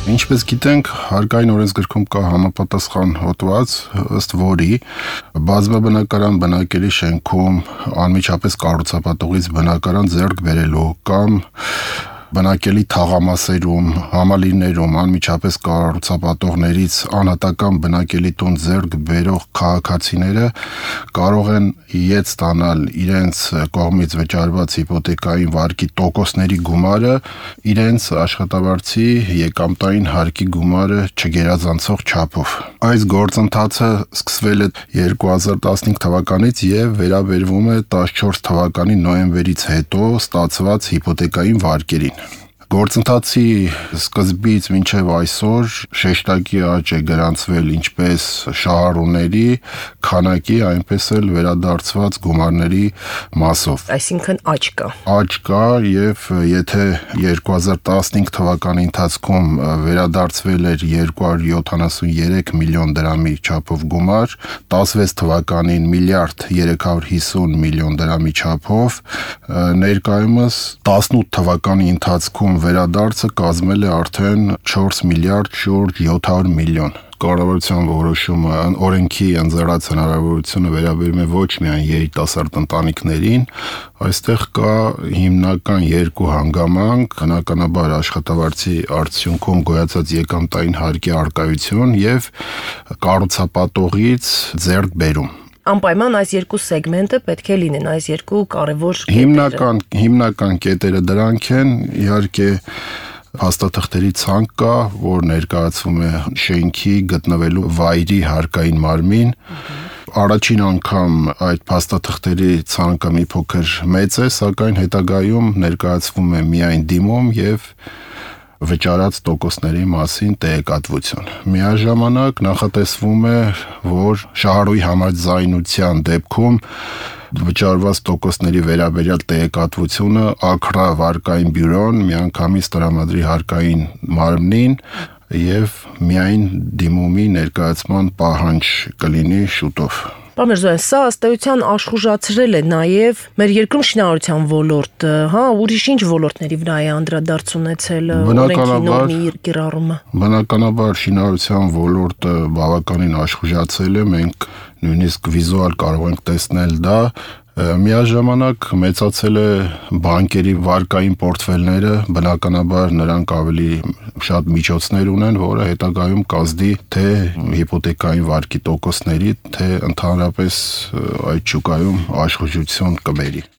Ինչպես գիտենք, հարկային օրենսգրքում կա համապատասխան հոդված, ըստ որի բազմաբնակարան բնակելի շենքում անմիջապես կառուցապատողից բնակարան ձեռք բերելու կամ բնակելի թաղամասերում, համալիրներում անմիջապես կառուցապատողներից անհատական բնակելի տուն ձեռք բերող քաղաքացիները կարող են իետ ստանալ իրենց կողմից վճարված հիպոթեկային վարկի տոկոսների գումարը իրենց աշխատավարձի եկամտային հարկի գումարը չգերազանցող չափով։ Այս գործընթացը սկսվել է 2015 թվականից եւ վերաբերվում է 14 թվականի նոյեմբերից հետո ստացված հիպոթեկային վարկերին։ Գործընթացի սկզբից մինչև այսօր շեշտակի աճ է գրանցվել ինչպես շահառուների քանակի, այնպես էլ վերադարձված գումարների մասով։ Այսինքն աճ կա։ Աճ կա եւ եթե 2015 թվականի ընթացքում վերադարձվել էր 273 միլիոն դրամի չափով գումար, 16 թվականին միլիարդ 350 միլիոն դրամի չափով, ներկայումս 18 թվականի ընթացքում վերադարձը կազմել է արդեն 4 միլիարդ շուրջ 700 միլիոն։ Կառավարության որոշումը օրենքի ընձեռած հնարավորությունը վերաբերում է ոչ միայն երիտասարդ ընտանիքներին, այստեղ կա հիմնական երկու հանգամանք, բնականաբար աշխատավարձի արդյունքում գոյացած եկամտային հարկի առկայություն եւ կառուցապատողից ձեռք բերում։ Անպայման այս երկու սեգմենտը պետք է լինեն, այս երկու կարևոր հիմնական կետերը դրանք են, իհարկե փաստաթղթերի ցանկ կա, որ ներկայացվում է շենքի գտնվելու վայրի հարկային մարմին։ Առաջին անգամ այդ փաստաթղթերի ցանկը մի փոքր մեծ է, սակայն հետագայում ներկայացվում է միայն դիմում եւ վճարած տոկոսների մասին տեղեկատվություն։ Միաժամանակ նախատեսվում է, որ շահառուի համաձայնության դեպքում վճարված տոկոսների վերաբերյալ տեղեկատվությունը ԱՔՌԱ վարկային բյուրոն միանգամից տրամադրի հարկային մարմնին եւ միայն դիմումի ներկայացման պահանջ կլինի շուտով։ Պարոն Միրզոյան, սա ըստ էության աշխուժացրել է նաև մեր երկրում շինարարության ոլորտը, ուրիշ ինչ ոլորտների վրա է անդրադարձ ունեցել օրենքի նորմի կիրառումը։ Բնականաբար շինարարության ոլորտը բավականին աշխուժացել է, մենք նույնիսկ վիզուալ կարող ենք տեսնել դա։ Միաժամանակ մեծացել է բանկերի վարկային պորտֆելները, բնականաբար նրանք ավելի շատ միջոցներ ունեն, որը հետագայում կազդի թե հիպոթեկային վարկի տոկոսների, թե ընդհանրապես այդ շուկայում աշխուժություն կբերի։